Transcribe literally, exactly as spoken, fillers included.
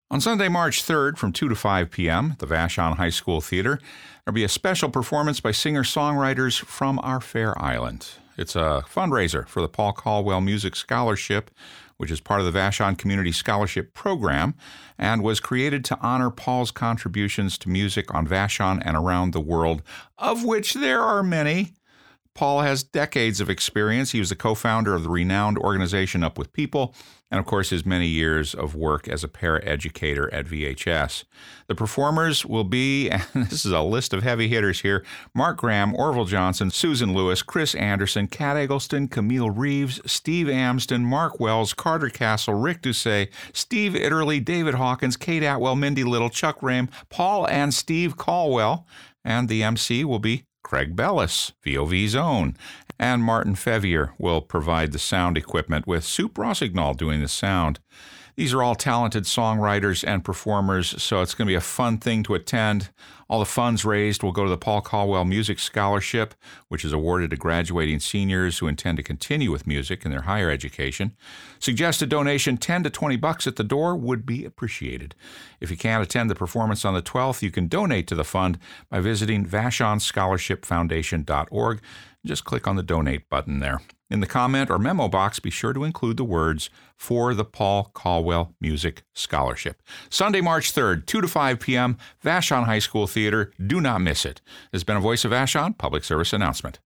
On Sunday, March third, from two to five p.m., at the Vashon High School Theater, there'll be a special performance by singer-songwriters from our fair island. It's a fundraiser for the Paul Caldwell Music Scholarship, which is part of the Vashon Community Scholarship Program and was created to honor Paul's contributions to music on Vashon and around the world, of which there are many. Paul has decades of experience. He was the co-founder of the renowned organization Up With People, and of course his many years of work as a paraeducator at V H S. The performers will be, and this is a list of heavy hitters here, Mark Graham, Orville Johnson, Susan Lewis, Chris Anderson, Kat Eggleston, Camille Reeves, Steve Amsden, Mark Wells, Carter Castle, Rick Doucet, Steve Itterly, David Hawkins, Kate Atwell, Mindy Little, Chuck Rame, Paul and Steve Caldwell, and the M C will be Craig Bellis, V O V's own, and Martin Fevier will provide the sound equipment with Soup Rossignol doing the sound. These are all talented songwriters and performers, so it's going to be a fun thing to attend. All the funds raised will go to the Paul Caldwell Music Scholarship, which is awarded to graduating seniors who intend to continue with music in their higher education. Suggested donation ten to twenty bucks at the door would be appreciated. If you can't attend the performance on the twelfth, you can donate to the fund by visiting vashon scholarship foundation dot org. Just click on the donate button there. In the comment or memo box, be sure to include the words, "For the Paul Caldwell Music Scholarship." Sunday, March third, two to five p.m., Vashon High School Theater. Do not miss it. This has been a Voice of Vashon public service announcement.